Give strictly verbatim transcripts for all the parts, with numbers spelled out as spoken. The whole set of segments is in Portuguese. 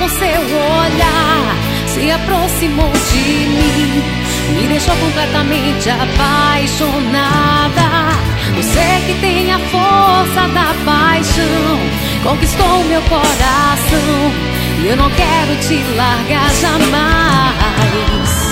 com seu olhar se aproximou de mim, me deixou completamente apaixonada. Você que tem a força da paixão conquistou meu coração e eu não quero te largar jamais.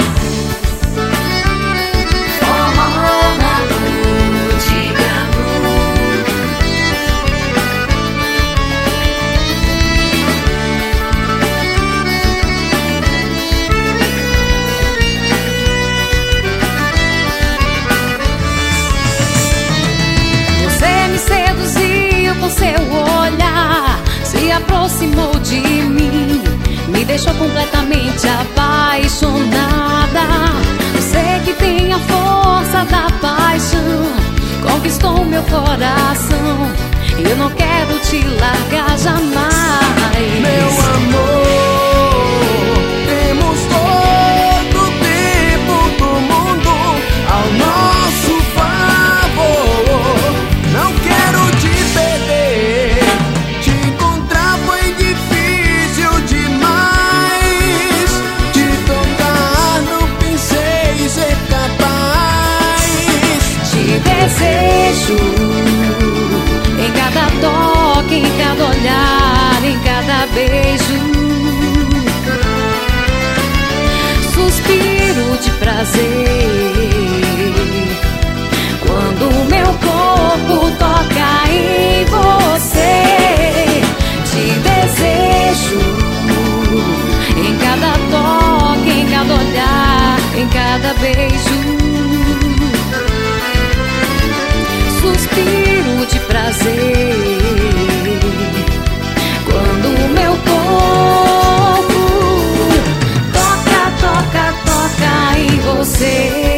Seu olhar se aproximou de mim, me deixou completamente apaixonada. Você que tem a força da paixão conquistou meu coração e eu não quero te largar jamais. Meu amor, temos todo o tempo do mundo ao nosso favor. Não quero te perder, te encontrar foi difícil demais. Te tocar não pensei ser capaz. Te desejo em cada toque, em cada olhar, em cada beijo. Suspiro de prazer quando o meu corpo toca em você. Te desejo em cada toque, em cada olhar, em cada beijo. Suspiro de prazer quando o meu corpo toca, toca, toca em você.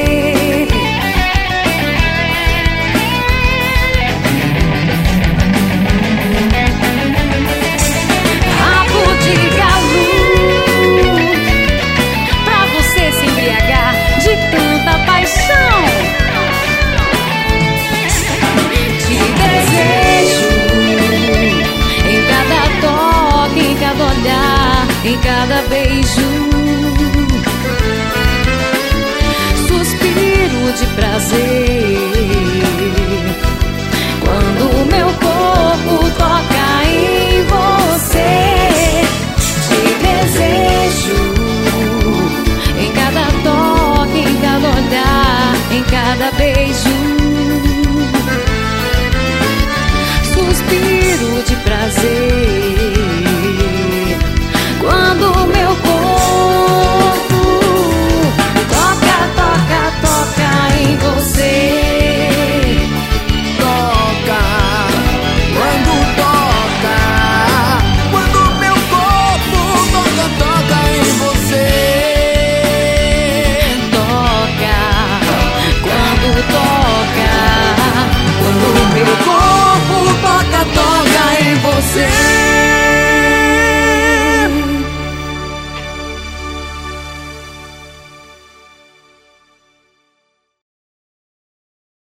Rabo de galo pra você se embriagar de tanta paixão. Te desejo em cada toque, em cada olhar, em cada beijo. Suspiro de prazer